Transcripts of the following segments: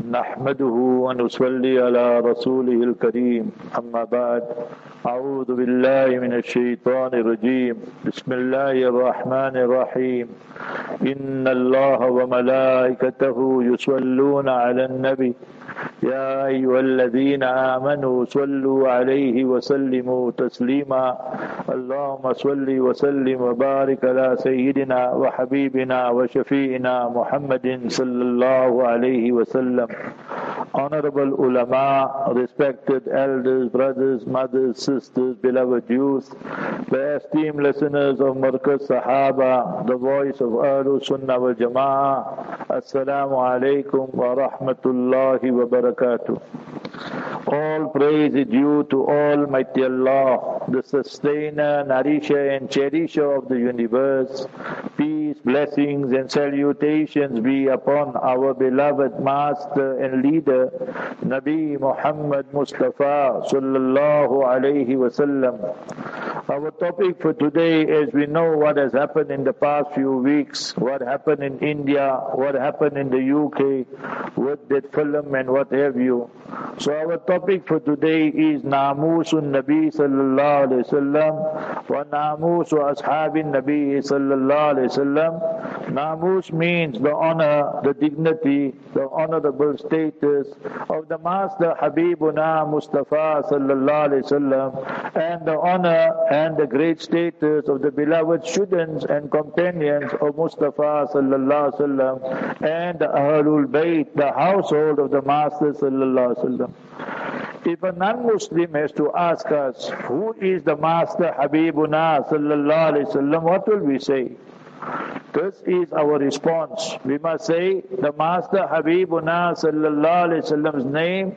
نحمده ونصلي على رسوله الكريم أما بعد أعوذ بالله من الشيطان الرجيم بسم الله الرحمن الرحيم إن الله وملائكته يصلون على النبي يا أيها الذين آمنوا صلوا عليه وسلموا تسليما اللهم صل وسلم وبارك على سيدنا وحبيبنا وشفيعنا محمد صلى الله عليه وسلم. Honorable ulama, respected elders, brothers, mothers, sisters, beloved youth, the esteemed listeners of Markaz Sahaba, the voice of Ahlul Sunnah wal Jama'ah, Assalamu alaikum wa rahmatullahi wa barakatuh. All praise is due to Almighty Allah, the sustainer, nourisher and cherisher of the universe. Peace, blessings and salutations be upon our beloved master and leader, Nabi Muhammad Mustafa sallallahu alayhi wasallam. Our topic for today, as we know what has happened in the past few weeks, what happened in India, what happened in the UK, with that film and what have you. So our topic for today is Namusun Nabi sallallahu alayhi wasallam wa Namusu Ashabin Nabi sallallahu alayhi wasallam. Namus means the honor, the dignity, the honorable status of the Master Habibuna Mustafa sallallahu alayhi wasallam, and the honor and the great status of the beloved students and companions of Mustafa sallallahu alayhi wasallam, and the Ahlul Bayt, the household of the Master sallallahu alayhi wasallam. If a non-Muslim has to ask us, who is the Master Habibuna sallallahu alayhi wasallam, what will we say? This is our response. We must say the Master Habibuna sallallahu alayhi wasallam's name,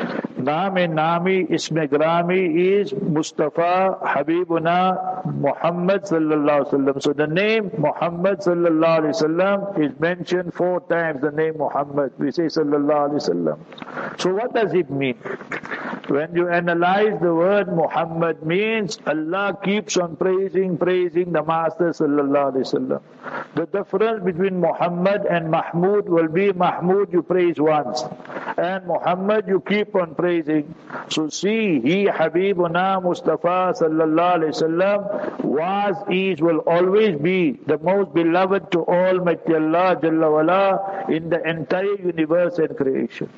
Nami Isme Grami is Mustafa Habibuna Muhammad sallallahu alaihi wasallam. So the name Muhammad sallallahu alaihi wasallam is mentioned 4 times. The name Muhammad, we say sallallahu alaihi wasallam. So what does it mean? When you analyze the word Muhammad, means Allah keeps on praising the Master sallallahu alaihi wasallam. The difference between Muhammad and Mahmud will be Mahmud you praise once, and Muhammad you keep on praising. So see, he Habibuna Mustafa sallallahu alaihi wasallam was, is, will always be the most beloved to Almighty Allah Jalla wala in the entire universe and creation.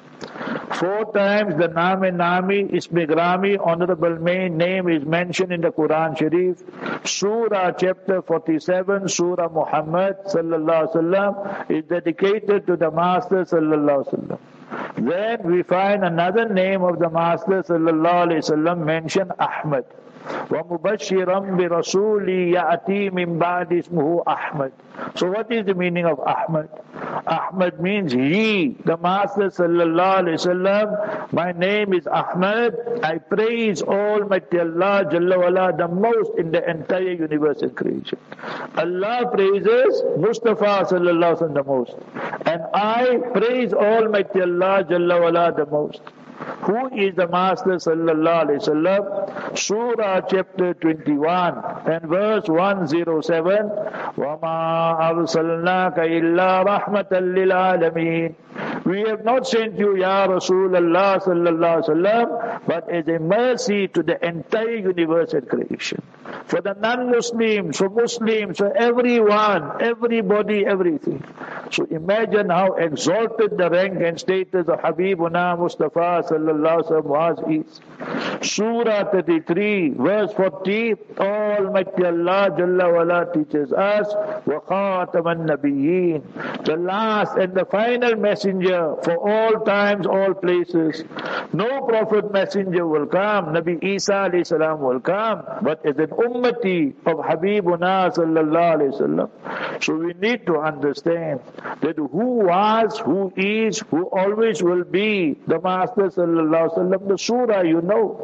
4 times the Nami Ismi Grami, honorable name, is mentioned in the Quran Sharif. Surah chapter 47, Surah Muhammad sallallahu alaihi wasallam is dedicated to the Master sallallahu alaihi wasallam. Then we find another name of the Master sallallahu alaihi wasallam mentioned, Ahmad. وَمُبَشِّرًا بِرَسُولِ يَأْتِي مِنْ بَعْدِ اسْمُهُ Ahmad. So what is the meaning of Ahmad? Ahmad means he, the Master sallallahu alaihi wasallam. My name is Ahmad. I praise Almighty Allah Jalla wala the most in the entire universe and creation. Allah praises Mustafa sallallahu alaihi wasallam the most, and I praise Almighty Allah Jalla wala the most. Who is the Master sallallahu alaihi wasallam? Surah chapter 21 and verse 107. وَمَا أَرْسَلْنَاكَ إِلَّا رَحْمَةً لِلْعَالَمِينَ. We have not sent you, Ya Rasulullah sallallahu alaihi wasallam, but as a mercy to the entire universe and creation. For the non-Muslims, for Muslims, for everyone, everybody, everything. So imagine how exalted the rank and status of Habibuna Mustafa sallallahu alaihi wasallam is. Surah 33, verse 40, Almighty Allah Jalla wala teaches us, وَخَاتَمَ النَّبِيِّينَ, the last and the final messenger for all times, all places. No prophet messenger will come, Nabi Isa alayhi salam will come, but as an ummati of Habibuna sallallahu alayhi wasallam. So we need to understand that who was, who is, who always will be the Master sallallahu alayhi wasallam. The surah you know,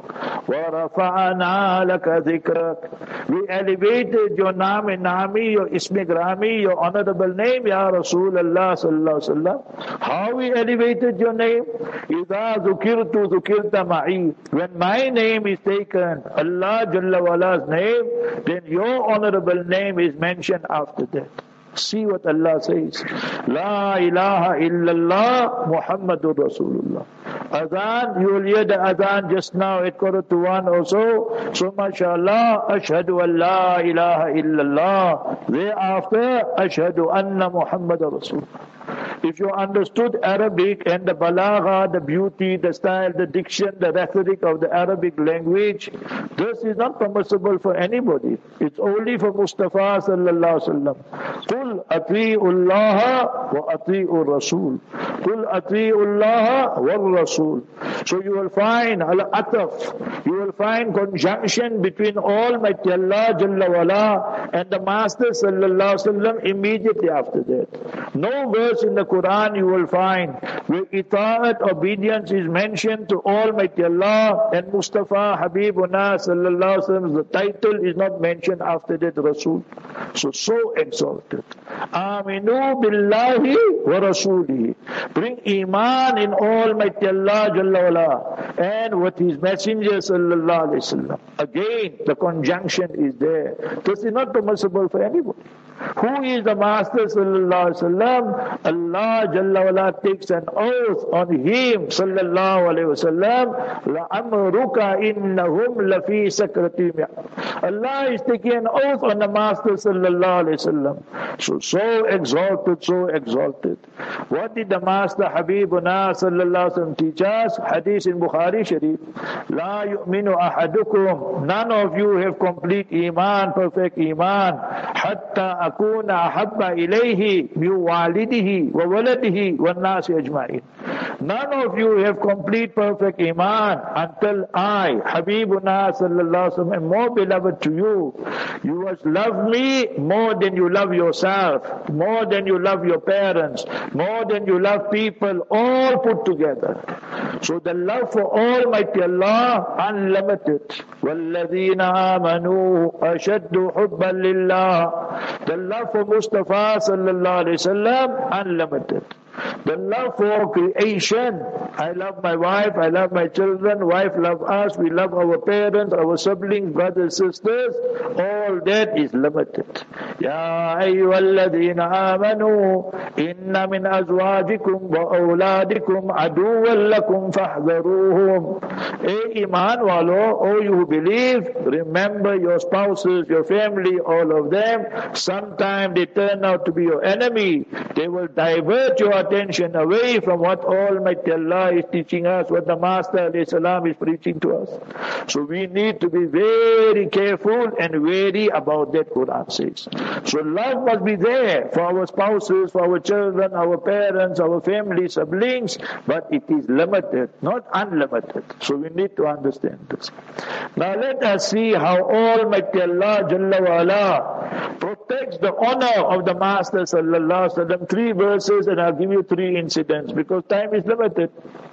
وَرَفَعَنَا لَكَ ذِكْرَكَ, we elevated your Nami, your Ismi Grami, your honorable name, Ya Rasulullah sallallahu alayhi wasallam. How we elevated your name? إِذَا ذُكِرْتُ ذُكِرْتَ مَعِي, when my name is taken, Allah Jalla wala's name, then your honorable name is mentioned after that. See what Allah says. La ilaha illallah Muhammadur Rasulullah. Adhan, you will hear the adhan just now at 1:45 or so. So mashallah, ashhadu an la ilaha illallah. Thereafter, ashhadu anna Muhammadur Rasulullah. If you understood Arabic and the balagha, the beauty, the style, the diction, the rhetoric of the Arabic language, this is not permissible for anybody. It's only for Mustafa sallallahu alaihi wasallam. Qul ati'u Allah wa ati'u Rasul. Qul ati'u Allah wa Rasul. So you will find al-ataf, you will find conjunction between Almighty Allah Jalla wala and the Master sallallahu alaihi wasallam immediately after that. No verse in the Quran you will find where ita'at, obedience is mentioned to Almighty Allah and Mustafa Habibuna sallallahu alaihi wasallam. The title is not mentioned after that Rasul. So exalted. Aminu billahi wa rasulihi. Bring iman in Almighty Allah Jalla wala and with His Messenger sallallahu alaihi wasallam. Again, the conjunction is there. This is not permissible for anybody. Who is the Master sallallahu alaihi wasallam? Allah Jalla wala takes an oath on him sallallahu alaihi wasallam. La amruka innahum lafi sakratihim. Allah is taking an oath on the Master sallallahu alaihi wasallam. So exalted, so exalted. What did the Master Habibuna sallallahu alaihi wasallam teach us? Hadith in Bukhari Sharif. La yu'minu ahadukum. None of you have complete iman, perfect iman. Hatta akuna ahabba ilayhi min walidihi wa waladihi wa nasi ajma'in. None of you have complete perfect iman until I, Habibuna sallallahu alaihi wasallam, am more beloved to you. You must love me more than you love yourself, more than you love your parents, more than you love people, all put together. So the love for Almighty Allah, unlimited. وَالَّذِينَ آمَنُوا أَشَدُّ حُبًّا لِلَّهِ. The love for Mustafa sallallahu alaihi wasallam, unlimited. The love for creation. I love my wife, I love my children, wife love us, we love our parents, our siblings, brothers, sisters. All that is limited. Ya ayyuhalladhina amanu inna min azwajikum wa awladikum aduwwan lakum fahdharuhum. Hey iman walo, oh you who believe, remember your spouses, your family, all of them. Sometime they turn out to be your enemy. They will divert your attention away from what Almighty Allah is teaching us, what the Master alayhi salam is preaching to us. So we need to be very careful and wary about that, Quran says. So love must be there for our spouses, for our children, our parents, our family, siblings, but it is limited, not unlimited. So we need to understand this. Now let us see how Almighty Allah Jalla wa ala protects the honor of the Master sallallahu alaihi wasallam. 3 verses, and I'll give you 3 incidents because time is limited.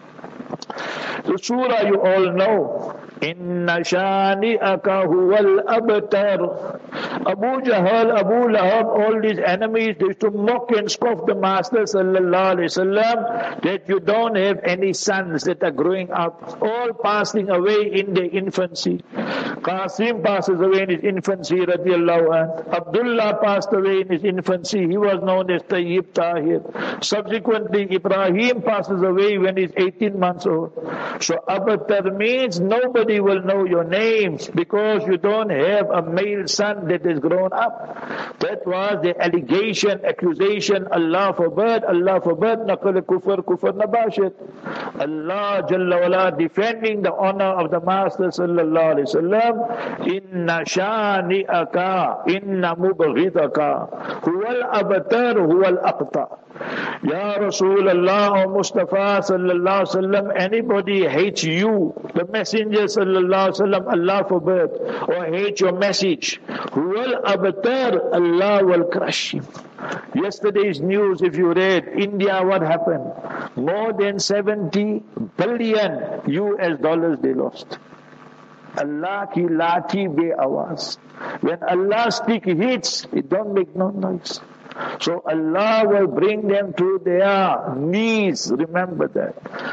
The surah you all know. Inna shani'aka huwal abtar. Abu Jahl, Abu Lahab, all these enemies, they used to mock and scoff the Master sallallahu alaihi wasallam that you don't have any sons that are growing up, all passing away in their infancy. Qasim passes away in his infancy, radiallahu anh. Abdullah passed away in his infancy. He was known as Tayyib Tahir. Subsequently, Ibrahim passes away when he's 18 months old. So abtar means nobody will know your names because you don't have a male son that is grown up. That was the allegation, accusation. Allah forbid, naqal kufr, kufr nabashit. Allah Jalla wala defending the honor of the Master sallallahu alaihi wasallam. Inna shani'aka, inna mubghidaka, huwal abtar, huwal aqta. Ya Rasulullah or Mustafa sallallahu alaihi wasallam, anybody hates you, the Messenger sallallahu alaihi wasallam, Allah forbid, or hate your message, huwal abtar, Allah will crush him. Yesterday's news, if you read, India, what happened? More than 70 billion US dollars they lost. Allah ki lati be awaz. When Allah stick hits, it don't make no noise. So Allah will bring them to their knees. Remember that.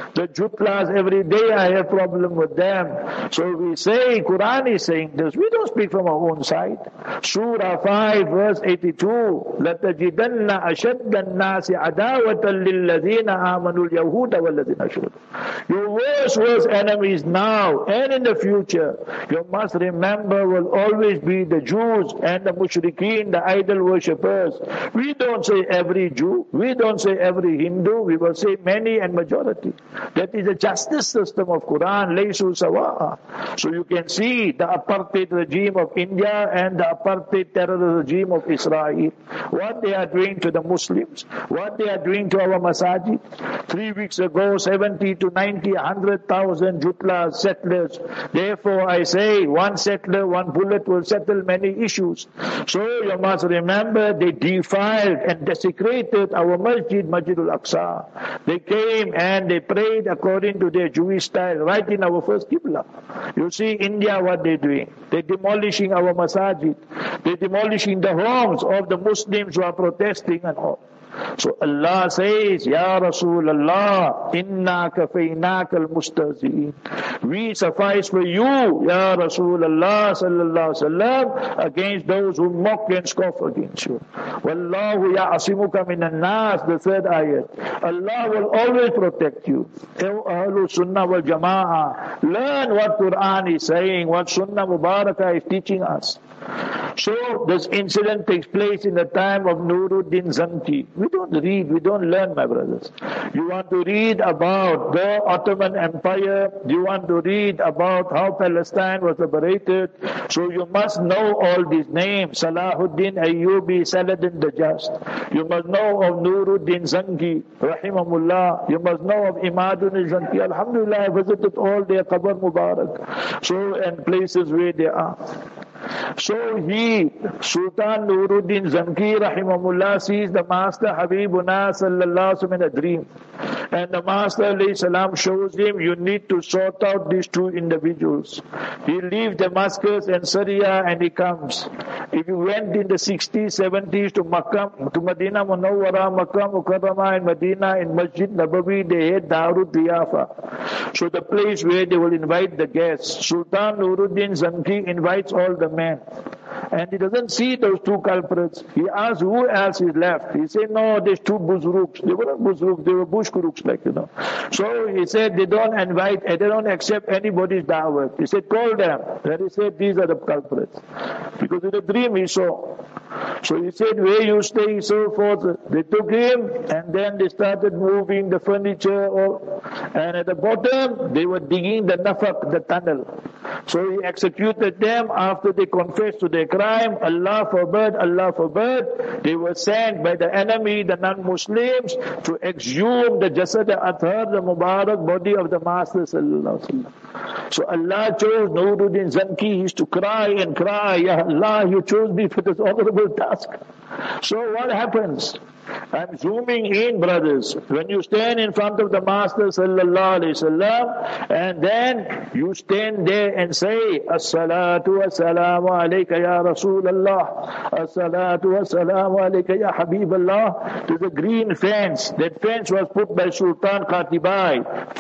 The Jutlas, every day I have problem with them. So we say, Quran is saying this. We don't speak from our own side. Surah 5 verse 82. لَتَجِدَنَّ أَشَدَّ النَّاسِ عَدَاوَةً لِلَّذِينَ آمَنُوا الْيَهُودَ وَالَّذِينَ أَشْرَكُوا. Your worst enemies now and in the future, you must remember, will always be the Jews and the mushrikeen, the idol worshippers. We don't say every Jew, we don't say every Hindu, we will say many and majority. That is the justice system of Quran, laysu sawa'a. So you can see the apartheid regime of India and the apartheid terrorist regime of Israel, what they are doing to the Muslims, what they are doing to our masajid. 3 weeks ago, 70 to 90, 100,000 Jutlas, settlers. Therefore I say, one settler, one bullet will settle many issues. So you must remember, they defiled and desecrated our masjid, Masjidul Aqsa. They came and they prayed according to their Jewish style, right in our first Qibla. You see India, what they're doing. They're demolishing our masajid. They're demolishing the homes of the Muslims who are protesting and all. So Allah says, Ya Rasulullah, inna kafaynaka al-mustahzi'in. We suffice for you, Ya Rasulullah sallallahu alaihi wasallam, against those who mock and scoff against you. Wallahu ya'asimuka minan nas, the third ayat. Allah will always protect you. Ahlul Sunnah wal Jama'ah, learn what Quran is saying, what Sunnah Mubarakah is teaching us. So this incident takes place in the time of Nuruddin Zanki. We don't read, we don't learn, my brothers. You want to read about the Ottoman Empire, you want to read about how Palestine was liberated, so you must know all these names. Salahuddin Ayyubi, Saladin the Just. You must know of Nuruddin Zanki, Rahimahullah. You must know of Imadun Zanki. Alhamdulillah, I visited all their Qabr Mubarak. So, and places where they are. So he, Sultan Nuruddin Zanki Rahimahullah, sees the Master Habibuna Sallallahu Alaihi Wasallam in a dream. And the Master Alayhi Salam shows him, you need to sort out these two individuals. He leaves Damascus and Syria and he comes. If you went in the 60s, 70s to Makkah, to Medina Munawwara, Makkah Mukarramah and Medina, in Masjid Nabawi, they had Darud Diyafa. So the place where they will invite the guests. Sultan Nuruddin Zanki invites all the men. And he doesn't see those two culprits. He asks who else is left. He said, no, there's two Buzruks. They were not Buzruks, they were Bushkuruks, like, you know. So he said, they don't invite, they don't accept anybody's da'wat. He said, call them. Then he said, these are the culprits. Because in the dream he saw. So he said, where you stay, so forth. They took him and then they started moving the furniture. And at the bottom, they were digging the nafaq, the tunnel. So he executed them after they confessed to their crime. Allah forbid, they were sent by the enemy, the non-Muslims, to exhume the Jasad Athar, the Mubarak body of the Master Sallallahu Alaihi Wasallam. So Allah chose Nuruddin Zanki. He used to cry and cry, Ya Allah, you chose me for this honorable task. So what happens? I'm zooming in, brothers. When you stand in front of the Master Sallallahu Alaihi Wasallam, and then you stand there and say, As-salatu wa-salamu alayka ya Rasulallah, As-salatu wa-salamu alayka ya Habiballah. To the green fence. That fence was put by Sultan Qatibai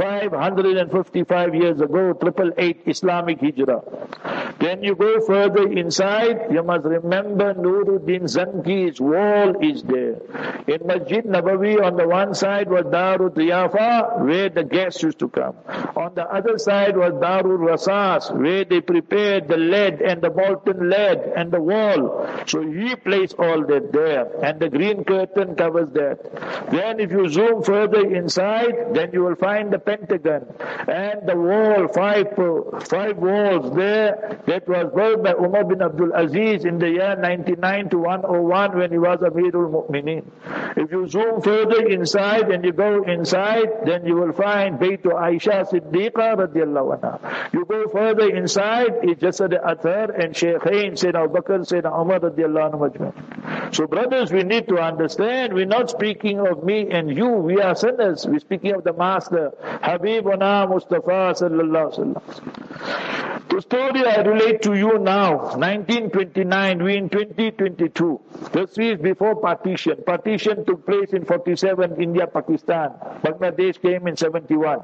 555 years ago, 888 Islamic Hijrah. Then you go further inside, you must remember Nuruddin Zanki's wall is there. In Masjid Nabawi, on the one side was Darul Diyafa, where the guests used to come. On the other side was Darul Rasas, where they prepared the lead and the molten lead and the wall. So he placed all that there. And the green curtain covers that. Then if you zoom further inside, then you will find the Pentagon. And the wall, five walls there, that was built by Umar bin Abdul Aziz in the year 99 to 101 when he was Amirul Mu'mineen. If you zoom further inside and you go inside, then you will find Baytu Aisha Siddiqa radiallahu anha. You go further inside, it's Jasad Athar and Shaykhain, Sayyidina Abu Bakr, Sayyidina Umar radiallahu anhu majma'in. So brothers, we need to understand, we're not speaking of me and you, we are sinners. We're speaking of the Master, Habibuna Mustafa sallallahu alaihi wasallam. To The story I relate to you now, 1929, we in 2022. This is before partition. Partition took place in 47, India, Pakistan. Bangladesh came in 71.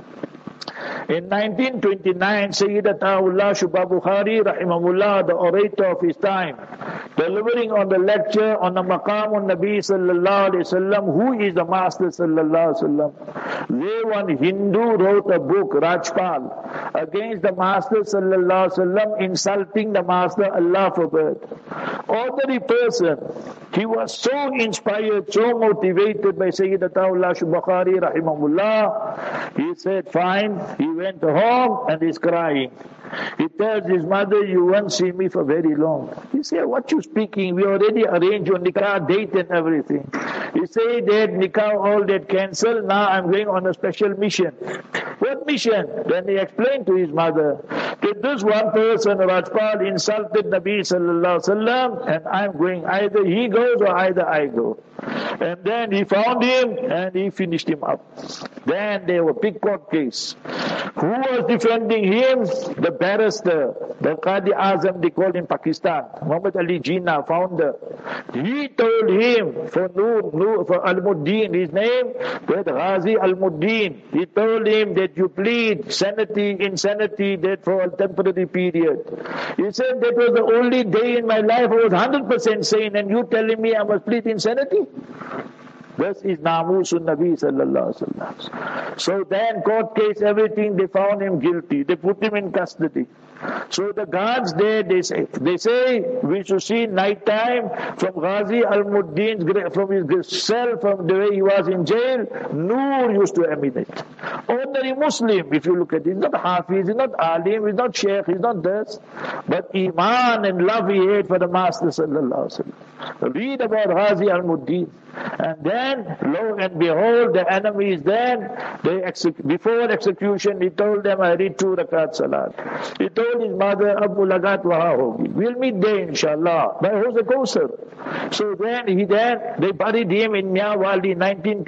In 1929, Sayyid Ataullah Shubha Bukhari, rahimahullah, the orator of his time, delivering on the lecture on the Maqam on Nabi sallallahu alayhi wasallam, who is the Master sallallahu alayhi wasallam. There one Hindu wrote a book, Rajpal, against the Master sallallahu alayhi wasallam, insulting the Master, Allah forbid. Ordinary person, he was so inspired, so motivated by Sayyid Ataullah Shubha Bukhari, rahimahullah. He said, fine. He went home and he's crying. He tells his mother, you won't see me for very long. He said, what you speaking? We already arranged your nikah date and everything. He said, that nikah all that cancelled. Now I'm going on a special mission. What mission? Then he explained to his mother that this one person, Rajpal, insulted Nabi sallallahu alaihi wasallam, and I'm going. Either he goes or either I go. And then he found him and he finished him up. Then there was a big court case. Who was defending him? The barrister, the Qadi Azam, they called in Pakistan, Muhammad Ali Jinnah, founder. He told him, for Al-Muddin, his name, that Ghazi Al-Muddin, he told him that you plead insanity, that for a temporary period. He said, that was the only day in my life I was 100% sane, and you telling me I must plead insanity? This is Namusun Nabi sallallahu alaihi wasallam. So then court case, everything, they found him guilty. They put him in custody. So the guards there, they say we should see night time from Ghazi Al-Muddin's, from his cell, from the way he was in jail, Noor used to emanate. Ordinary Muslim, if you look at it, he's not Hafiz, he's not Alim, he's not Sheikh, he's not this, but Iman and love he had for the Master sallallahu alaihi wasallam. Read about Ghazi Al-Muddin. And then, lo and behold, the enemy is there. Before execution, he told them, I read 2 rakat salat. He told his mother, Ab mulagat waha hogi. We'll meet there, inshallah. By Hawz Kausar. So then, they buried him in Miawali,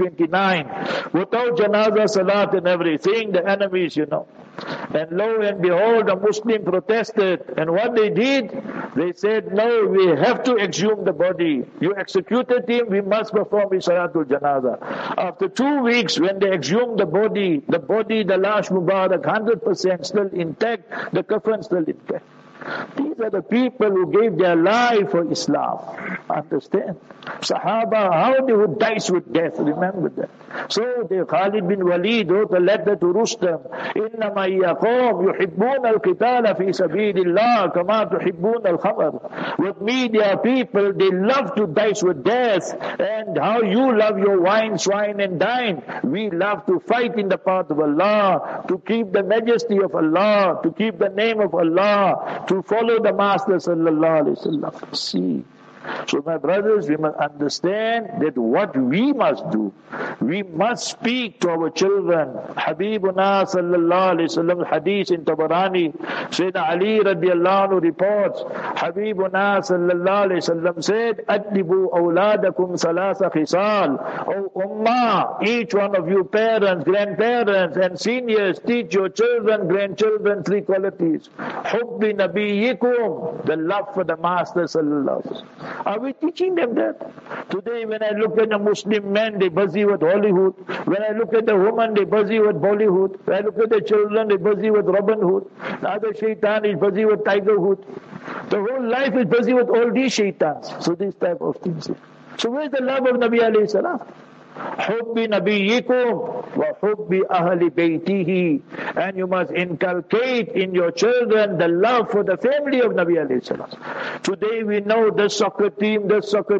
1929. Without janaza salat and everything, the enemies, And lo and behold, the Muslim protested. And what they did, they said, no, we have to exhume the body. You executed him, we must perform his Salatul Janaza. After 2 weeks, when they exhumed the body, the Lash Mubarak, 100% still intact, the kafan still intact. These are the people who gave their life for Islam. Understand? Sahaba, how they would dice with death, remember that. So the Khalid bin Walid wrote a letter to Rustam, إِنَّمَا إِيَّقَوْمْ يُحِبُّونَ الْقِتَالَ فِي سَبِيلِ اللَّهِ كَمَا تُحِبُّونَ الْخَمَرِ. With me, their people, they love to dice with death, and how you love your wine, swine and dine. We love to fight in the path of Allah, to keep the majesty of Allah, to keep the name of Allah, to follow the Master sallallahu alaihi wasallam. See. So my brothers, we must understand that what we must do, we must speak to our children. Habibuna sallallahu alayhi wasallam hadith in Tabarani, Sayyidina Ali radiallahu anhu reports, Habibuna sallallahu alayhi wasallam said, Addibu awladakum salasa khisal. O Ummah, each one of you parents, grandparents and seniors, teach your children, grandchildren 3 qualities. Hubbi nabiyyikum, the love for the Master sallallahu alayhi wasallam. Are we teaching them that? Today when I look at the Muslim men, they busy with Hollywood. When I look at the woman, they busy with Bollywood. When I look at the children, they busy with Robin Hood. The other shaitan is busy with Tiger Hood. The whole life is busy with all these shaitans. So these type of things. So where's the love of Nabi alayhi salam? Hubbi nabiyyikum wa hubbi ahli baytihi. And you must inculcate in your children the love for the family of Nabi alayhi salam. Today we know the soccer team,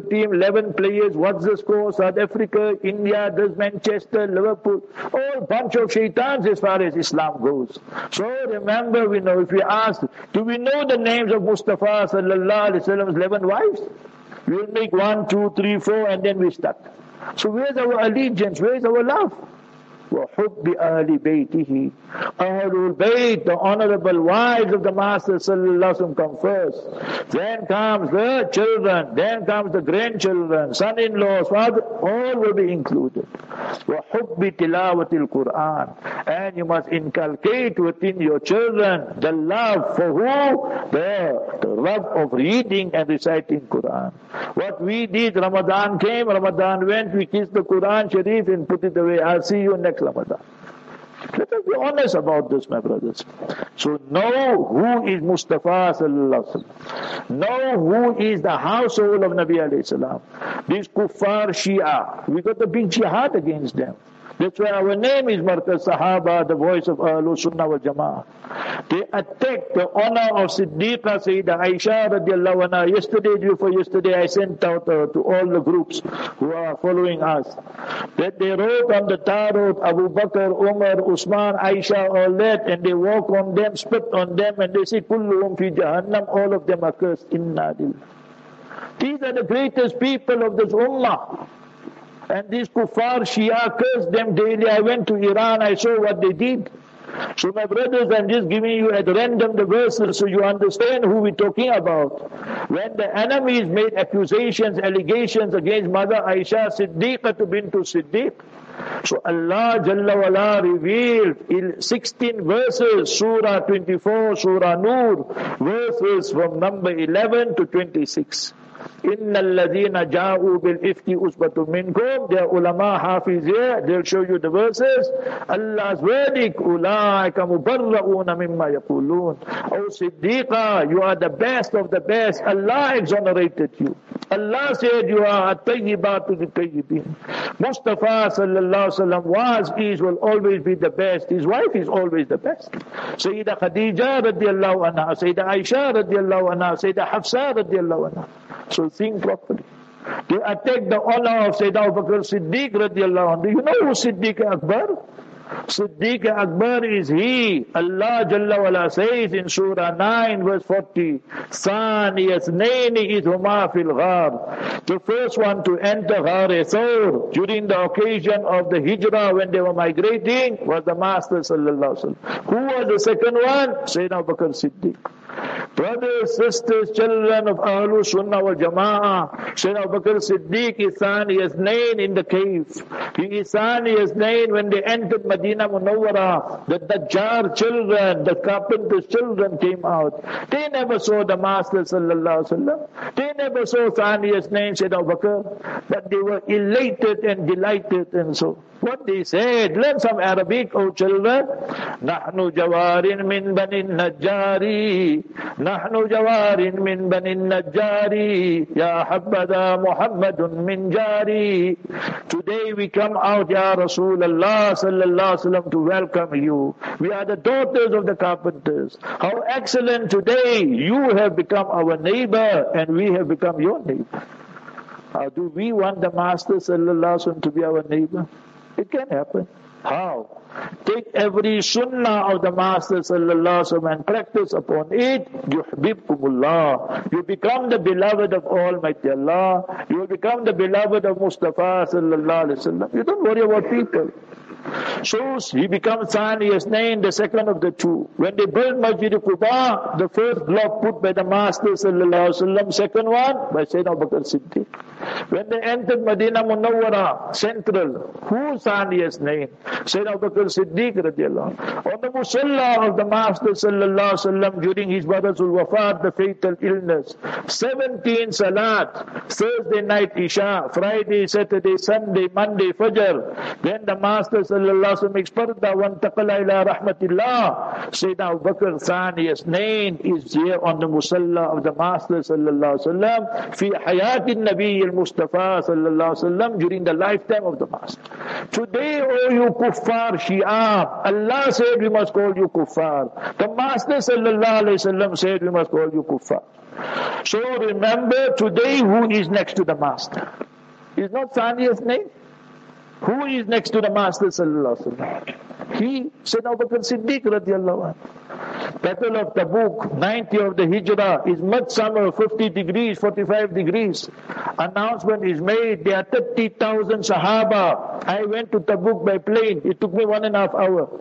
11 players, what's the score? South Africa, India, this Manchester, Liverpool, all bunch of shaitans as far as Islam goes. So remember, we know, if we ask, do we know the names of Mustafa sallallahu alayhi wasallam's 11 wives? We'll make 1, 2, 3, 4 and then we start. So where's our allegiance? Where's our love? وَحُبِّ آلِ بَيْتِهِ. Ahlul Bayt, the honorable wives of the Master sallallahu alaihi wasallam, come first. Then comes the children, then comes the grandchildren, son-in-laws, father, all will be included. وَحُبِّ تِلَاوَةِ الْقُرْآنِ. And you must inculcate within your children the love for who? The love of reading and reciting Quran. What we did, Ramadan came, Ramadan went, we kissed the Quran Sharif and put it away. I'll see you next Ramadan. Let us be honest about this, my brothers. So know who is Mustafa sallallahu alaihi wasallam. Know who is the household of Nabi alayhi salam. These kuffar Shia, we got the big jihad against them. That's why our name is Markaz Sahaba, the voice of Ahlul Sunnah wal Jama'ah. They attacked the honor of Siddiqa Sayyidah Aisha radiallahu anha. Yesterday, before yesterday, I sent out to all the groups who are following us that they wrote on the tarot Abu Bakr, Umar, Usman, Aisha, all that, and they walk on them, spit on them, and they say, Kulluhum fi Jahannam, all of them are cursed. Inna lillahi. These are the greatest people of this ummah. And these kuffar Shia cursed them daily. I went to Iran, I saw what they did. So my brothers, I'm just giving you at random the verses so you understand who we're talking about. When the enemies made accusations, allegations against Mother Aisha Siddiqah bint Siddiq, so Allah Jalla wala revealed in 16 verses, Surah 24, Surah Nur, verses from number 11 to 26. Innal ladhina ja'u bil ifki usbatun minkum. Their ulama hafiz here, they'll show you the verses. Allah's verdict, ulaika mubarra'una mimma yaqulun. O Siddiqa, you are the best of the best. Allah exonerated you. Allah said you are at-tayyibatu lit-tayyibin. Mustafa sallallahu alaihi wasallam was, is, will always be the best. His wife is always the best. Sayyidah Khadija radiallahu anha, Sayyidah Aisha radiallahu anha, Sayyidah Hafsa radiallahu anha. So think properly. They attack the honor of Sayyidina Abu Bakr Siddiq radiallahu anhu. Do you know who Siddiq Akbar? Siddiq Akbar is he. Allah Jalla wala says in Surah 9 verse 40, Thani Yasnaini idhuma fil ghar. The first one to enter Ghar Thawr during the occasion of the Hijrah when they were migrating was the Master sallallahu alaihi wasallam. Who was the second one? Sayyidina Abu Bakr Siddiq. Brothers, sisters, children of Ahlul Sunnah wal Jama'ah, Sayyidina Abu Bakr Siddiq is Thani Yasnain in the cave. He is Thani Yasnain when they entered Medina Munawwara. The Najjar children, the carpenter's children came out. They never saw the Master sallallahu alaihi wasallam. They never saw Thani Yasnain, Sayyidina Abu Bakr, but they were elated and delighted, and so what they said, learn some Arabic, oh children. Nahnu jawarin min bani Najjari. Nahnu jawarin min bani Najjari. Ya habbada Muhammadun min jari. Today we come out, Ya Rasulullah sallallahu alaihi wasallam, to welcome you. We are the daughters of the carpenters. How excellent today you have become our neighbor and we have become your neighbor. How do we want the Master sallallahu alaihi wasallam to be our neighbor? It can happen. How? Take every sunnah of the Master sallallahu alaihi wasallam and practice upon it. Yuhbibkumullah. You become the beloved of Almighty Allah. You will become the beloved of Mustafa sallallahu alaihi wasallam. You don't worry about people. So he becomes Thani Yasnain, the second of the two. When they built Masjid Quba, the first block put by the Master sallallahu alaihi wasallam, second one by Sayyidina Abu Bakr Siddiq. When they entered Medina Munawwara, central, who's Thani Yasnain? Sayyidina Abu Bakr Siddiq radiallahu anhu. On the Musalla of the Master sallallahu alaihi wasallam during his brother's wafat, the fatal illness, 17 Salat, Thursday night Isha, Friday, Saturday, Sunday, Monday, Fajr. Then the Master sallallahu alaihi wasallam makes parda wa intaqala ila rahmatillah. Sayyidina Abu Bakr Thani Yasnain is here on the Musalla of the Master sallallahu alaihi wasallam fi hayatin Nabi al-Mustafa sallallahu alaihi wasallam during the lifetime of the Master. Today, oh you kuffar Shia, Allah said we must call you kuffar. The Master sallallahu alaihi wasallam said we must call you kuffar. So remember today who is next to the Master. Is not Thani Yasnain? Who is next to the Master sallallahu alaihi wasallam? He, Sayyidina Abu Bakr Siddiq radiallahu anhu. Battle of Tabuk, 90 of the Hijrah, is midsummer, 50 degrees, 45 degrees. Announcement is made, there are 30,000 Sahaba. I went to Tabuk by plane. It took me 1.5 hours.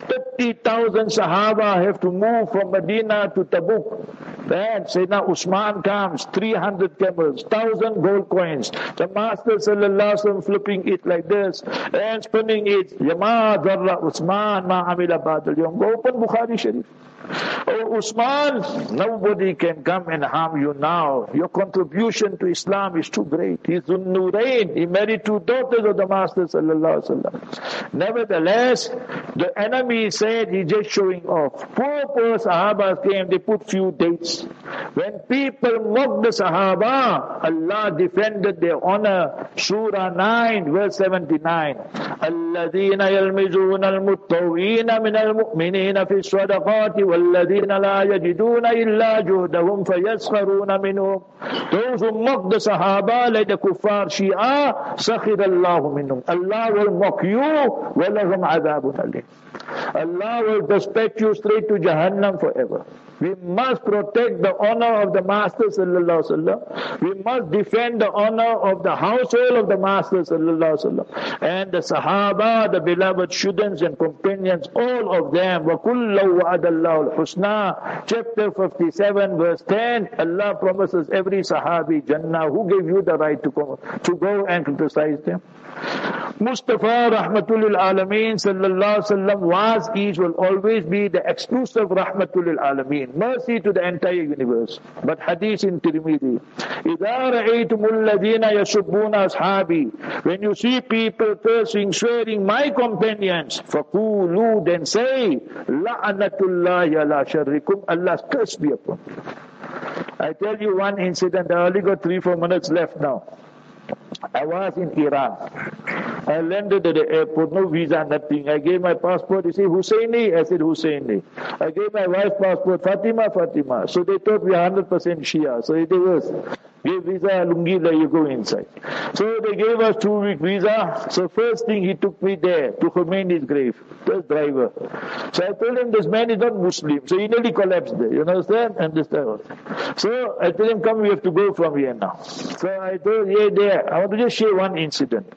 30,000 Sahaba have to move from Medina to Tabuk. Then Sayyidina Usman comes, 300 camels, 1,000 gold coins. The Master Sallallahu Alaihi Wasallam flipping it like this and spinning it. Yama Darra Usman ma amila badal yawm. Go open Bukhari Sharif. Oh Usman, nobody can come and harm you now. Your contribution to Islam is too great. He's Nurain. He married 2 daughters of the Master Sallallahu Alaihi Wasallam. Nevertheless, the enemy said he's just showing off. Poor Sahabas came, they put few dates. When people mocked the Sahaba, Allah defended their honor. Surah 9 verse 79. الَّذِينَ يَلْمِزُونَ الْمُتَّوِّينَ مِنَ الْمُؤْمِنِينَ فِي الصَّدَقَاتِ وَالَّذِينَ لَا يَجِدُونَ إِلَّا جُهْدَهُمْ فَيَسْخَرُونَ مِنْهُمْ. Those who mock the Sahaba like the kuffar Shia, سَخِرَ اللَّهُ مِنْهُمْ. Allah will mock you, وَلَهُمْ عَذَابٌ أَلِيمٌ. Allah will dispatch you straight to Jahannam forever. We must protect the honor of the Master Sallallahu Alaihi Wasallam. We must defend the honor of the household of the Master Sallallahu Alaihi Wasallam. And the Sahaba, the beloved students and companions, all of them. وَكُلَّهُ وَعَدَ اللَّهُ الْحُسْنَى. Chapter 57 verse 10. Allah promises every Sahabi Jannah. Who gave you the right to go and criticize them? Mustafa Rahmatul Lil Alameen Sallallahu Alaihi Wasallam was, is, will always be the exclusive Rahmatul Lil Alameen. Mercy to the entire universe. But hadith in Tirmidhi, إِذَا رَأَيْتُمُ الَّذِينَ يَسُبُّونَ أَصْحَابِي. When you see people cursing, swearing my companions, فَقُولُوا, then say, لَعْنَةُ اللَّهِ عَلَى شَرِّكُمْ. Allah's curse be upon you. I tell you one incident. I only got 3-4 minutes left now. I was in Iran. I landed at the airport, no visa, nothing. I gave my passport. He said, Husseini? I said, Husseini. I gave my wife's passport, Fatima, Fatima. So they thought we are 100% Shia. So it was, give visa, lungi, there you go inside. So they gave us 2-week visa. So first thing, he took me there to Khomeini's grave, the driver. So I told him, this man is not Muslim. So he nearly collapsed there. You understand? Understand. So I told him, come, we have to go from here now. So I told, yeah, there. I want to just share one incident.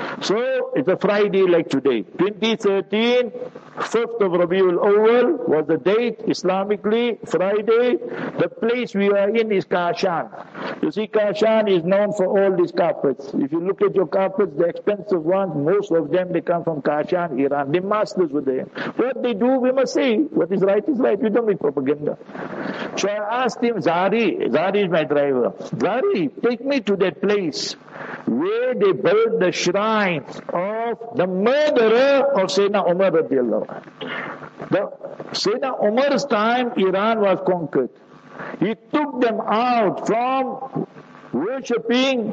So it's a Friday like today. 2013, 5th of Rabiul Awwal was the date, Islamically, Friday. The place we are in is Kashan. You see, Kashan is known for all these carpets. If you look at your carpets, the expensive ones, most of them, they come from Kashan, Iran. The masters were there. What they do, we must say. What is right is right. We don't make propaganda. So I asked him, Zari is my driver. Zari, take me to that place where they built the shrine of the murderer of Sayyidina Umar radiallahu anhu. The Sayyidina Umar's time, Iran was conquered. He took them out from worshipping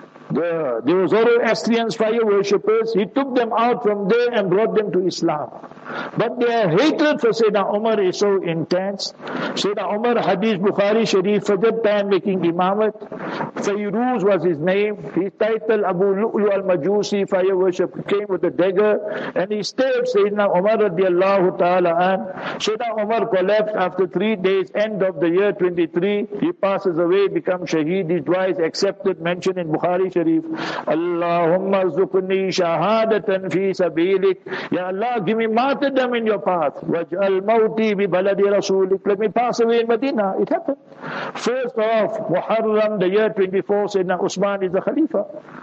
the Zoroastrian fire worshippers. He took them out from there and brought them to Islam. But their hatred for Sayyidina Umar is so intense. Sayyidina Umar, Hadith Bukhari Sharif, Fajr time making imamat. Fayruz was his name. His title, Abu Lu'lu al-Majusi, fire worship, came with a dagger. And he stabbed Sayyidina Umar radiallahu ta'ala an. Sayyidina Umar collapsed after 3 days, end of the year 23. He passes away, becomes shaheed. His dua is accepted, mentioned in Bukhari Sharif. Allahumma zukni shahadatan fi sabilik. Ya Allah, give me martyrdom in your path. Waj'al mawti bi baladi rasulik. Let me pass away in Medina. It happened. First of Muharram, the year 24, Sayyidina Usman is the Khalifa.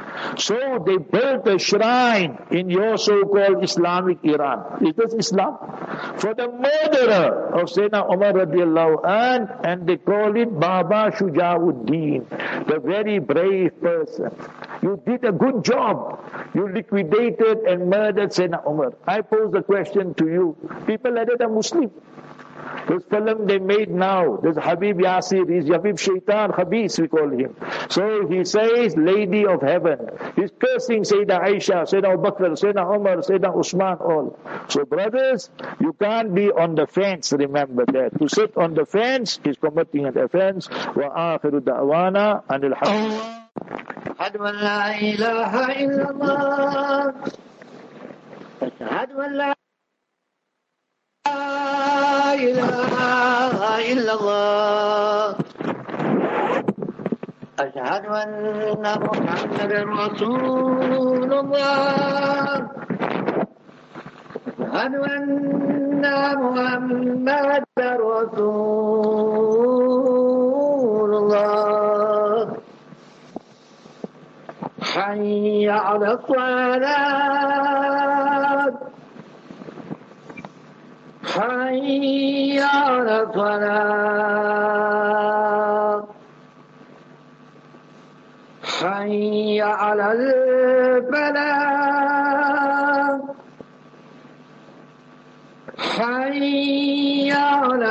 So they built a shrine in your so-called Islamic Iran. Is this Islam? For the murderer of Sayyidina Umar radiallahu an, and they call it Baba Shuja'uddin, the very brave person. You did a good job. You liquidated and murdered Sayyidina Umar. I pose the question to you. People like that are Muslim. This film they made now, this Habib Yasir, is Habib Shaitan Habis, we call him. So he says, Lady of Heaven. He's cursing Sayyidah Aisha, Sayyidina Abu Bakr, Sayyidina Umar, Sayyidina Usman, all. So brothers, you can't be on the fence, remember that. To sit on the fence is committing an offense. Wa akhiru da'wana anil hamd. أشهد أن لا إله إلا الله أشهد أن لا إله إلا الله أشهد أن محمدا رسول الله أشهد أن محمدا رسول الله حي على الصلاة حي على الصلاة حي على الفلاح حي على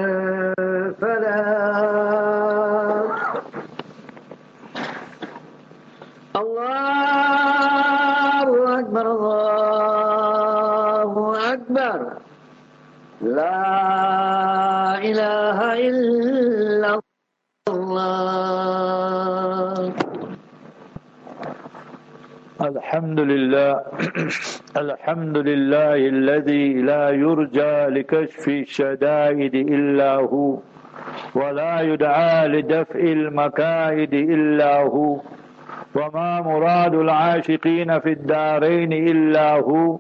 الفلاح الله أكبر الله أكبر لا إله إلا الله. الحمد لله الحمد لله الذي لا يرجى لكشف الشدائد إلا هو ولا يدعى لدفع المكائد إلا هو وما مراد العاشقين في الدارين إلا هو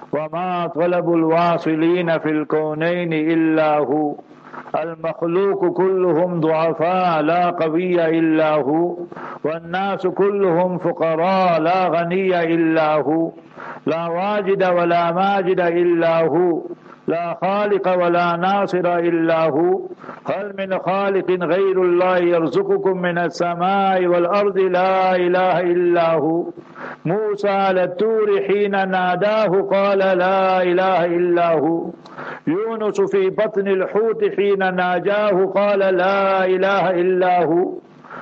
وما طلب الواصلين في الكونين إلا هو المخلوق كلهم ضعفاء لا قوي إلا هو والناس كلهم فقراء لا غني إلا هو لا واجد ولا ماجد إلا هو لا خالق ولا ناصر إلا هو هل من خالق غير الله يرزقكم من السماء والأرض لا إله إلا هو موسى على الطور حين ناداه قال لا إله إلا هو يونس في بطن الحوت حين ناجاه قال لا إله إلا هو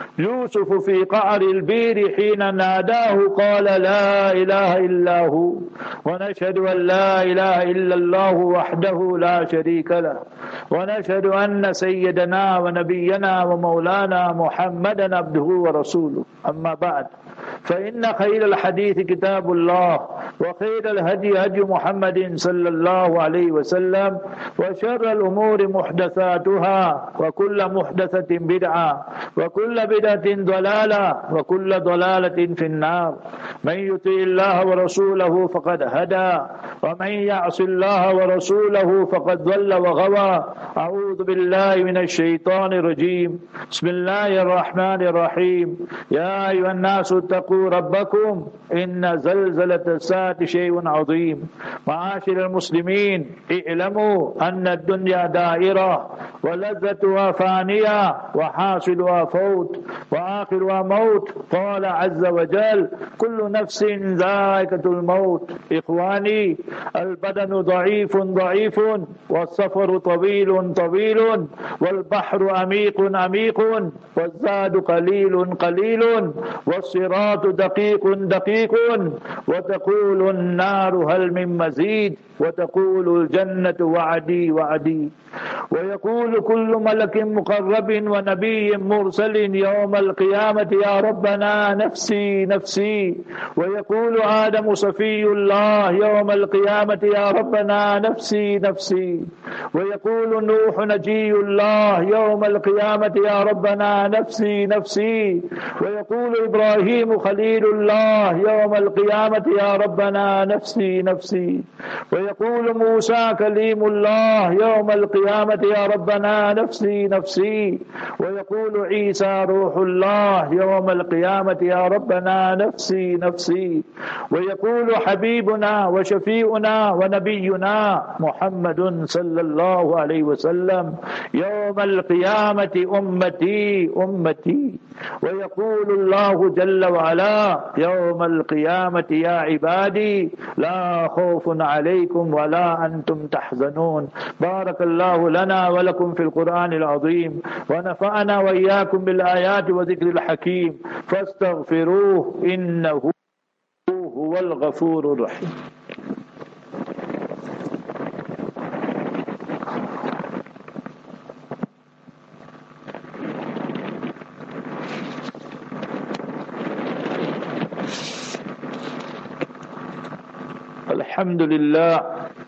يوسف في قعر البير حين ناداه قال لا إله إلا هو ونشهد أن لا إله إلا الله وحده لا شريك له ونشهد أن سيدنا ونبينا ومولانا محمدا عبده ورسوله أما بعد فإن خير الحديث كتاب الله وخير الهدي هدي محمد صلى الله عليه وسلم وشر الأمور محدثاتها وكل محدثة بدعة وكل بدعة ضلالة وكل ضلالة في النار من يطع الله ورسوله فقد هدى ومن يعص الله ورسوله فقد ضل وغوى أعوذ بالله من الشيطان الرجيم بسم الله الرحمن الرحيم يا أيها الناس اتقوا ربكم إن زلزلة الساعة شيء عظيم معاشر المسلمين اعلموا أن الدنيا دائرة ولذتها فانية وحاصلها فوت وآخرها موت قال عز وجل كل نفس ذائقة الموت إخواني البدن ضعيف ضعيف والسفر طويل طويل والبحر عميق عميق والزاد قليل قليل والصراط دقيق دقيق وتقول النار هل من مزيد وتقول الجنة وعدي وعدي ويقول كل ملك مقرب ونبي مرسل يوم القيامة يا ربنا نفسي نفسي ويقول آدم صفي الله يوم القيامة يا ربنا نفسي نفسي ويقول نوح نجي الله يوم القيامة يا ربنا نفسي نفسي ويقول إبراهيم خليل الله يوم القيامة يا ربنا نفسي نفسي ويقول موسى كليم الله يوم القيامة يا ربنا نفسي نفسي ويقول عيسى روح الله يوم القيامة يا ربنا نفسي نفسي ويقول حبيبنا وشفيعنا ونبينا محمد صلى الله عليه وسلم يوم القيامة أمتي أمتي ويقول الله جل وعلا يوم القيامة يا عبادي لا خوف عليكم ولا أنتم تحزنون. بارك الله لنا ولكم في القرآن العظيم ونفعنا وإياكم بالآيات وذكر الحكيم فاستغفروه إنه هو الغفور الرحيم. الحمد لله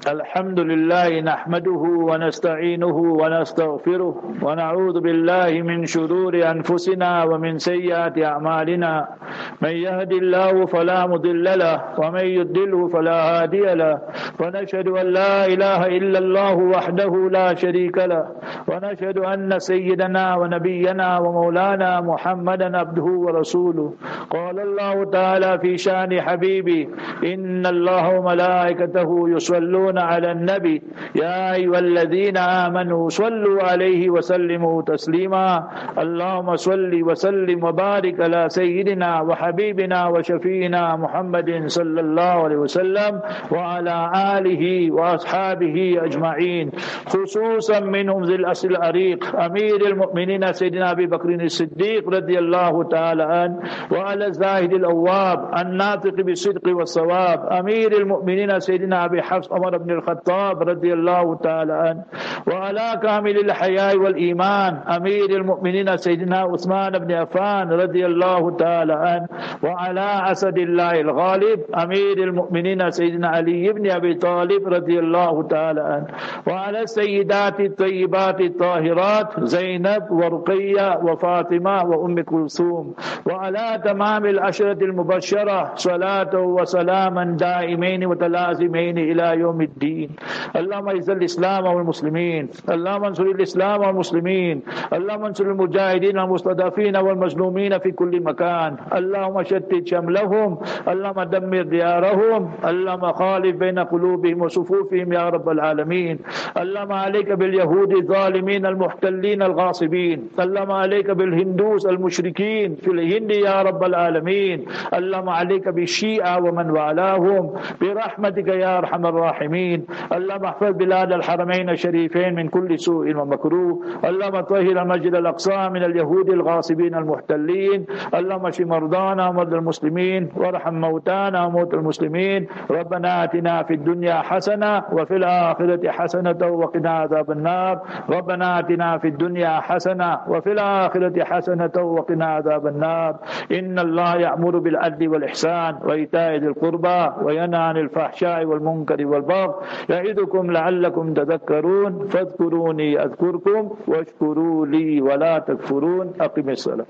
الحمد لله نحمده ونستعينه ونستغفره ونعوذ بالله من شرور أنفسنا ومن سيئات أعمالنا من يهد الله فلا مضل له ومن يضلله فلا هادي له ونشهد أن لا إله إلا الله وحده لا شريك له ونشهد أن سيدنا ونبينا ومولانا محمدا عبده ورسوله قال الله تعالى في شان حبيبي إن الله وملائكته يصلون على النبي يا أيها الذين آمنوا صلوا عليه وسلموا تسليما اللهم صل وسلم وبارك على سيدنا وحبيبنا وشفينا محمد صلى الله عليه وسلم وعلى آله وأصحابه أجمعين خصوصا منهم ذي الأصل العريق أمير المؤمنين سيدنا أبي بكر الصديق رضي الله تعالى عنه وعلى الزاهد الأواب الناطق بالصدق والصواب أمير المؤمنين سيدنا أبي حفص عمر بن الخطاب رضي الله تعالى عنه وعلى كامل الحياء والإيمان أمير المؤمنين سيدنا عثمان بن عفان رضي الله تعالى عنه وعلى أسد الله الغالب أمير المؤمنين سيدنا علي بن أبي طالب رضي الله تعالى عنه وعلى السيدات الطيبات الطاهرات زينب ورقية وفاطمة وأم كلثوم وعلى تمام العشرة المبشرة صلاة وسلاما دائمين متلازمين إلى يوم الدين اللهم اعز الإسلام والمسلمين اللهم انصر الإسلام والمسلمين اللهم انصر المجاهدين المستضعفين والمظلومين في كل مكان اللهم شتت شملهم اللهم دمر ديارهم اللهم خالف بين قلوبهم وصفوفهم يا رب العالمين اللهم عليك باليهود الظالمين المحتلين الغاصبين اللهم عليك بالهندوس المشركين في الهند يا رب العالمين اللهم عليك بالشيعة ومن والاهم برحمتك يا أرحم الراحمين اللهم احفظ بلاد الحرمين الشريفين من كل سوء ومكروه اللهم طهر المسجد الأقصى من اليهود الغاصبين المحتلين اللهم اشف مرضانا ومرضى المسلمين وارحم موتانا وموتى المسلمين ربنا آتنا في الدنيا حسنة وفي الآخرة حسنة وقنا عذاب النار ربنا آتنا في الدنيا حسنة وفي الآخرة حسنة وقنا عذاب النار إن الله يأمر بالعدل والإحسان وإيتاء ذي القربى وينهى عن الفحشاء والمنكر والبغي يعظكم لعلكم تذكرون فاذكروني أذكركم واشكروا لي ولا تكفرون أقم الصلاة.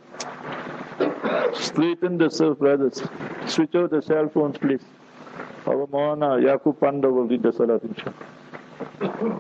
Straighten the self, brothers. Switch out the cell phones, please. Our Maulana Yaqub Panda will read the Salat, inshallah.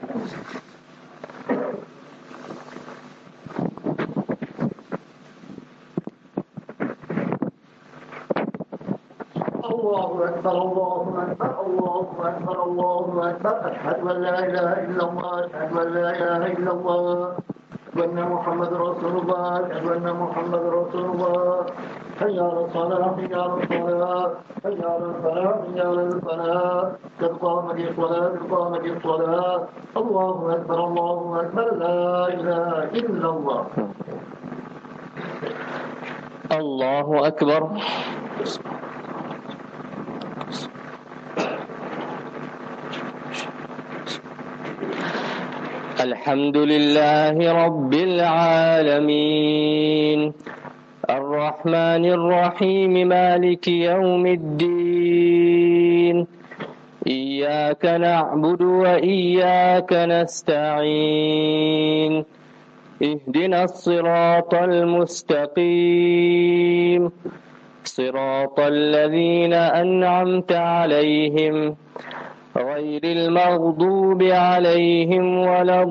الله أكبر الله أكبر الله أكبر الله أكبر أشهد أن لا إله إلا الله أشهد أن لا إله إلا الله وأن محمد رسول الله أشهد أن محمد رسول الله حي على الصلاة حي على الصلاة حي على الفلاح حي على الفلاح قد قامت الصلاة قد قامت الصلاة الله أكبر الله أكبر لا إله إلا الله الله أكبر الحمد لله رب العالمين الرحمن الرحيم مالك يوم الدين إياك نعبد وإياك نستعين اهدنا الصراط المستقيم صراط الذين أنعمت عليهم غير المغضوب عليهم ولا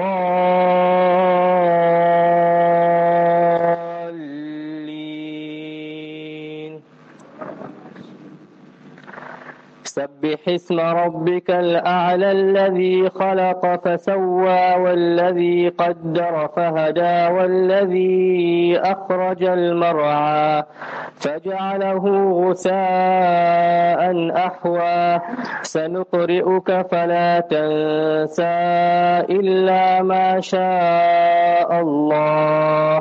الضالين سبح اسم ربك الأعلى الذي خلق فسوى والذي قدر فهدى والذي أخرج المرعى فجعله غثاء أحوى سنقرئك فلا تنسى إلا ما شاء الله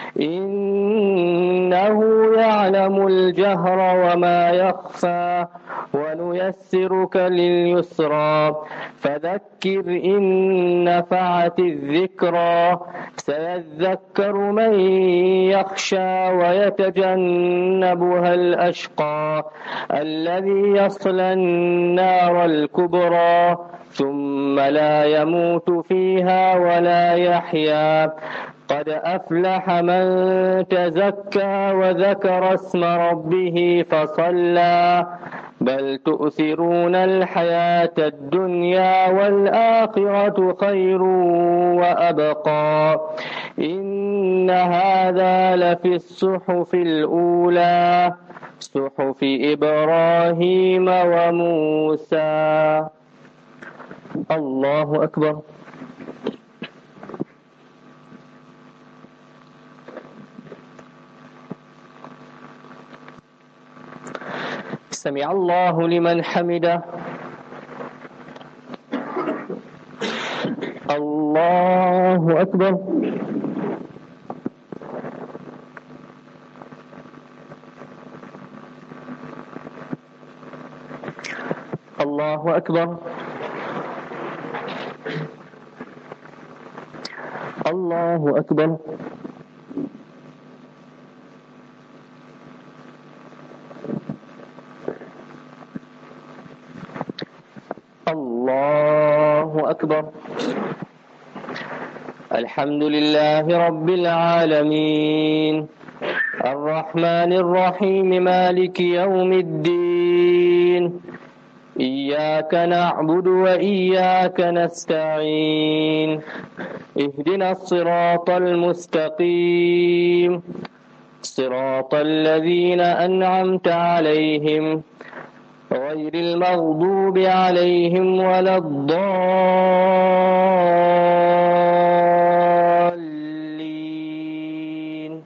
إنه يعلم الجهر وما يخفى ونيسرك لليسرى فذكر إن نفعت الذكرى سيذكر من يخشى ويتجنبها الأشقى الذي يصلى النار الكبرى ثم لا يموت فيها ولا يحيا قد أفلح من تزكى وذكر اسم ربه فصلى بل تؤثرون الحياة الدنيا والآخرة خير وأبقى إن هذا لفي الصحف الأولى صحف إبراهيم وموسى. الله أكبر. سمع الله لمن حمده. الله أكبر. الله أكبر. الله أكبر. الله أكبر. الحمد لله رب العالمين الرحمن الرحيم مالك يوم الدين إياك نعبد وإياك نستعين اهدنا الصراط المستقيم صراط الذين أنعمت عليهم غير المغضوب عليهم ولا الضالين.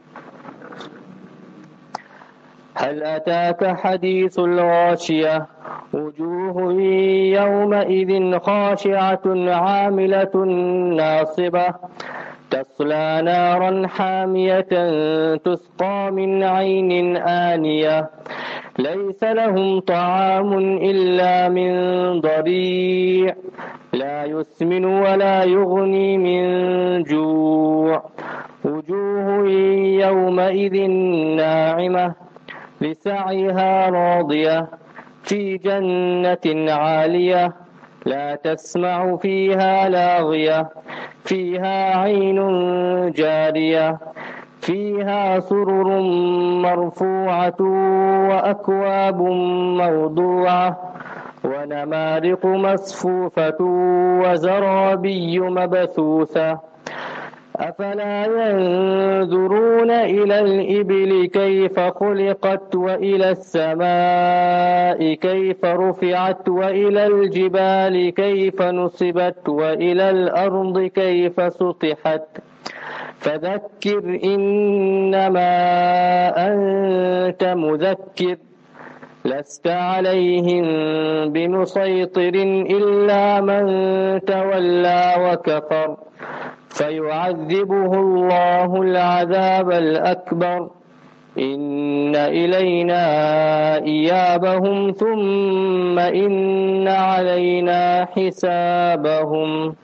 هل أتاك حديث الغاشية وجوه يومئذ خاشعة عاملة ناصبة تصلى نارا حامية تسقى من عين آنية ليس لهم طعام إلا من ضريع لا يسمن ولا يغني من جوع وجوه يومئذ ناعمة لسعيها راضية في جنة عالية لا تسمع فيها لاغية فيها عين جارية فيها سرر مرفوعة وأكواب موضوعة ونمارق مصفوفة وزرابي مبثوثة أفلا ينظرون إلى الإبل كيف خلقت وإلى السماء كيف رفعت وإلى الجبال كيف نصبت وإلى الأرض كيف سطحت فذكر إنما أنت مذكر لست عليهم بمسيطر إلا من تولى وكفر فيعذبه الله العذاب الأكبر إن إلينا إيابهم ثم إن علينا حسابهم.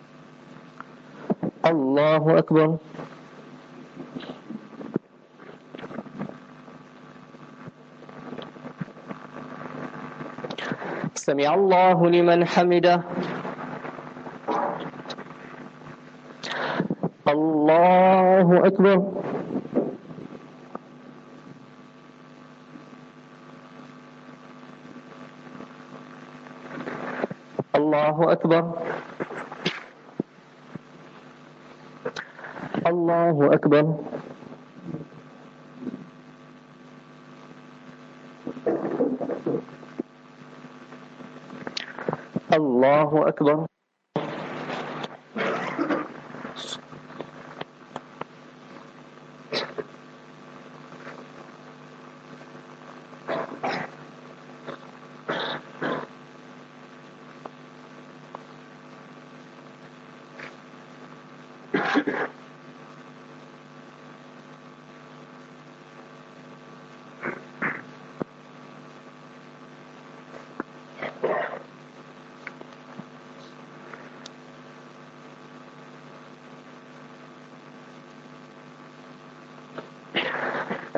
الله أكبر. سمع الله لمن حمده. الله أكبر. الله أكبر. الله أكبر. الله أكبر.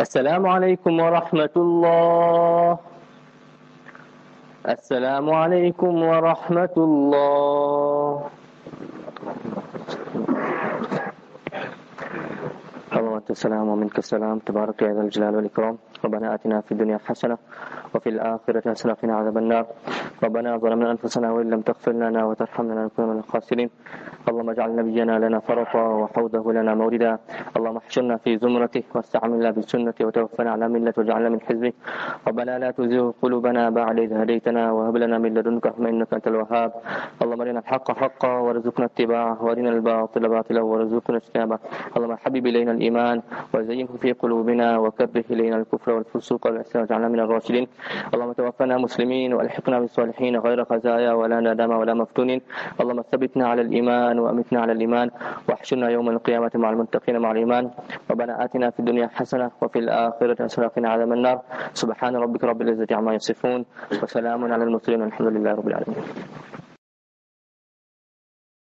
السلام عليكم ورحمة الله. السلام عليكم ورحمة الله. اللهم أنت السلام ومنك السلام، تبارك يا ذا الجلال والإكرام. ربنا آتنا في الدنيا حسنة وفي الآخرة حسنة وقنا عذاب النار. ربنا ظلمنا أنفسنا وإن لم تغفر لنا وترحمنا لنكون من الخاسرين. اللهم اجعل نبينا لنا فرطا وحوضه لنا موردا. اللهم احشرنا في زمرته واستعملنا بسنته وتوفنا على ملة واجعلنا من حزبه. ربنا لا تزغ قلوبنا بعد إذ هديتنا وهب لنا من لدنك رحمة إنك أنت الوهاب. اللهم أرنا الحق حقا وارزقنا اتباعه وأرنا الباطل باطلا وارزقنا اجتنابه. اللهم حبب إلينا الإيمان وزينه في قلوبنا وكره إلينا الكفر والفسوق والعصيان واجعلنا من الراشدين. اللهم توفنا مسلمين والحقنا بالصالحين غير خزايا ولا ندامى ولا مفتونين. اللهم ثبتنا على الإيمان وأمتنا على الإيمان واحشرنا يوم القيامة مع المتقين مع الإيمان. ربنا آتنا في الدنيا حسنة وفي الآخرة حسنة وقنا عذاب النار. سبحان ربك رب العزة عما يصفون وسلام على المرسلين والحمد لله رب العالمين.